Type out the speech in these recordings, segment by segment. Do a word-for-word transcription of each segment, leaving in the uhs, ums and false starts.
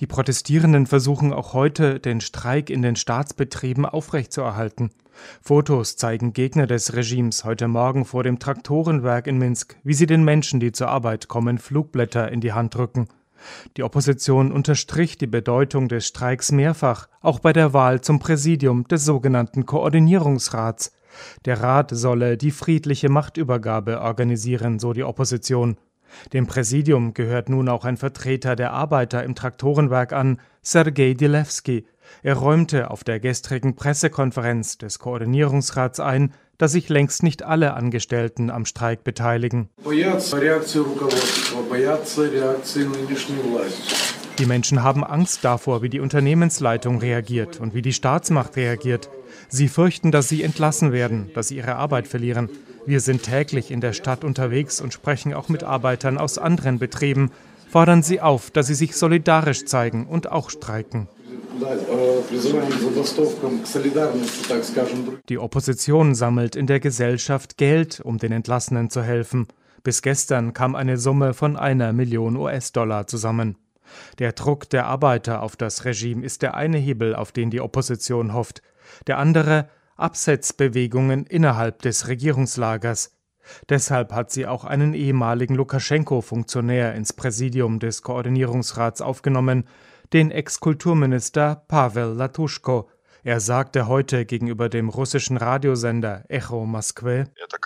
Die Protestierenden versuchen auch heute, den Streik in den Staatsbetrieben aufrechtzuerhalten. Fotos zeigen Gegner des Regimes heute Morgen vor dem Traktorenwerk in Minsk, wie sie den Menschen, die zur Arbeit kommen, Flugblätter in die Hand drücken. Die Opposition unterstrich die Bedeutung des Streiks mehrfach, auch bei der Wahl zum Präsidium des sogenannten Koordinierungsrats. Der Rat solle die friedliche Machtübergabe organisieren, so die Opposition. Dem Präsidium gehört nun auch ein Vertreter der Arbeiter im Traktorenwerk an, Sergei Dilewski. Er räumte auf der gestrigen Pressekonferenz des Koordinierungsrats ein, dass sich längst nicht alle Angestellten am Streik beteiligen. Die Menschen haben Angst davor, wie die Unternehmensleitung reagiert und wie die Staatsmacht reagiert. Sie fürchten, dass sie entlassen werden, dass sie ihre Arbeit verlieren. Wir sind täglich in der Stadt unterwegs und sprechen auch mit Arbeitern aus anderen Betrieben, fordern sie auf, dass sie sich solidarisch zeigen und auch streiken. Die Opposition sammelt in der Gesellschaft Geld, um den Entlassenen zu helfen. Bis gestern kam eine Summe von einer Million U S-Dollar zusammen. Der Druck der Arbeiter auf das Regime ist der eine Hebel, auf den die Opposition hofft. Der andere Absetzbewegungen innerhalb des Regierungslagers. Deshalb hat sie auch einen ehemaligen Lukaschenko-Funktionär ins Präsidium des Koordinierungsrats aufgenommen, den Ex-Kulturminister Pawel Latuschko. Er sagte heute gegenüber dem russischen Radiosender Echo Moskwy: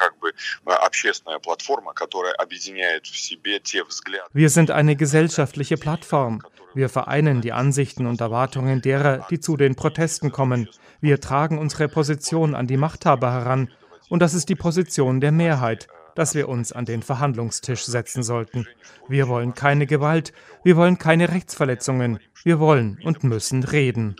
Wir sind eine gesellschaftliche Plattform. Wir vereinen die Ansichten und Erwartungen derer, die zu den Protesten kommen. Wir tragen unsere Position an die Machthaber heran. Und das ist die Position der Mehrheit, dass wir uns an den Verhandlungstisch setzen sollten. Wir wollen keine Gewalt, wir wollen keine Rechtsverletzungen, wir wollen und müssen reden.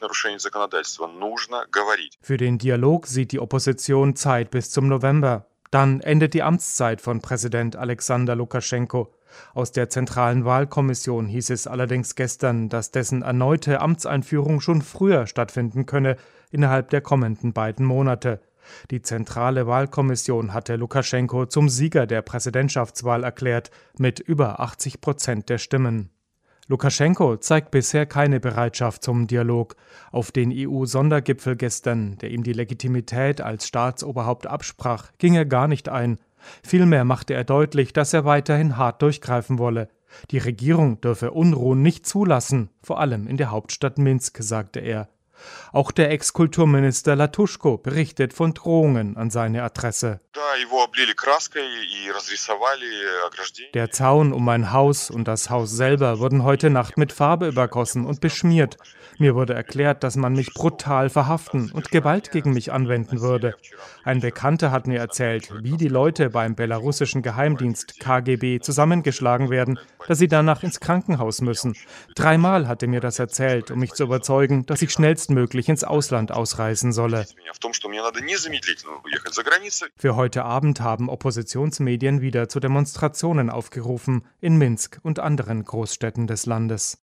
Für den Dialog sieht die Opposition Zeit bis zum November. Dann endet die Amtszeit von Präsident Alexander Lukaschenko. Aus der Zentralen Wahlkommission hieß es allerdings gestern, dass dessen erneute Amtseinführung schon früher stattfinden könne, innerhalb der kommenden beiden Monate. Die Zentrale Wahlkommission hatte Lukaschenko zum Sieger der Präsidentschaftswahl erklärt, mit über achtzig Prozent der Stimmen. Lukaschenko zeigt bisher keine Bereitschaft zum Dialog. Auf den E U-Sondergipfel gestern, der ihm die Legitimität als Staatsoberhaupt absprach, ging er gar nicht ein. Vielmehr machte er deutlich, dass er weiterhin hart durchgreifen wolle. Die Regierung dürfe Unruhen nicht zulassen, vor allem in der Hauptstadt Minsk, sagte er. Auch der Ex-Kulturminister Latuschko berichtet von Drohungen an seine Adresse. Der Zaun um mein Haus und das Haus selber wurden heute Nacht mit Farbe übergossen und beschmiert. Mir wurde erklärt, dass man mich brutal verhaften und Gewalt gegen mich anwenden würde. Ein Bekannter hat mir erzählt, wie die Leute beim belarussischen Geheimdienst K G B zusammengeschlagen werden, dass sie danach ins Krankenhaus müssen. Dreimal hat er mir das erzählt, um mich zu überzeugen, dass ich schnellstmöglich ins Ausland ausreisen solle. Für heute Abend haben Oppositionsmedien wieder zu Demonstrationen aufgerufen, in Minsk und anderen Großstädten des Landes.